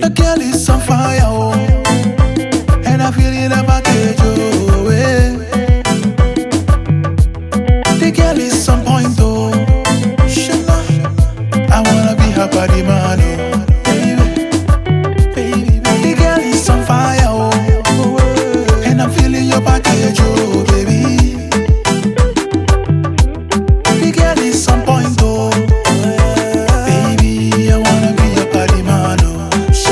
girl is on fire, oh, and I feel in a package, oh, yeah. The girl is on point, oh, I wanna be her body man, oh, baby. The girl is on fire, oh, and I'm feeling your package, oh, baby. The girl is on point, oh, baby, I wanna be your body man, oh.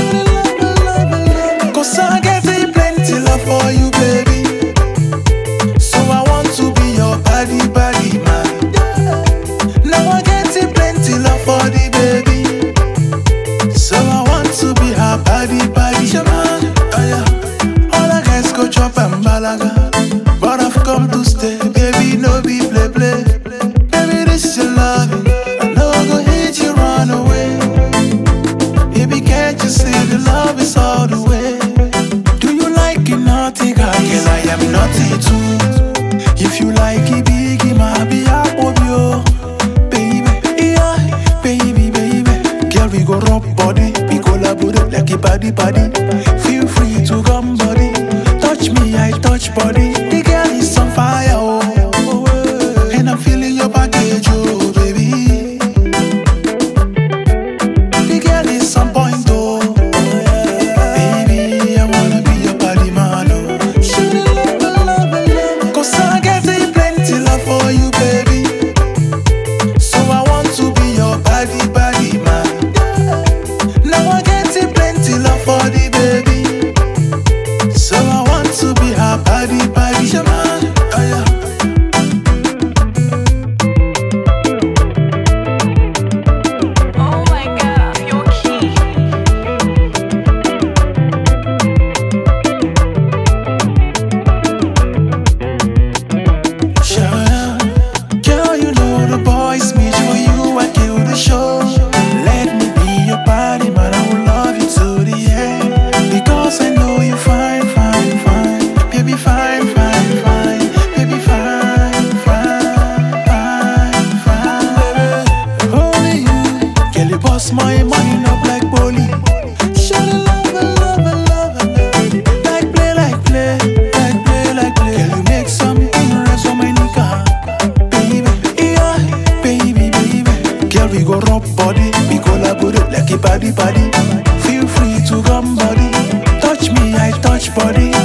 'Cause I get plenty love for you, baby. So I want to be your body man. Now I get plenty love for the baby. So I want to be her body man. Oh, yeah. All I guys go chop and balaga, but I've come to stay, baby, no be play. Baby, this is your loving, I know I go hate you, run away. Baby, can't you see the love is all the way? Do you like it naughty, guys? Girl, I am naughty too. If you like it big, it might be up of you, baby. Yeah, baby. Girl, we go rub body, we collaborate like a body. Feel free to come body, touch me, I touch body. The girl is on fire, oh, and I'm feeling your package, oh, baby. The girl is on point, oh, baby, I wanna be your body man, oh. 'Cause I get plenty love for you, baby. So I want to be your body man. Now I get plenty love for the baby. So I want to be her body man. Oh, yeah. Oh my God, you're key. Sure, girl, you know the boys meet for you, I kill the show. Let me be your body, man, I will love you to the end. Because I know you fine, baby, fine. Baby, fine. Only you, girl, you bust my mind up like bully. Show the love. Like play. Girl, you make something rest for my nigga, baby. Yeah, baby. Girl, we go rub body, we collaborate like a body. Feel free to come body, touch me, I touch body.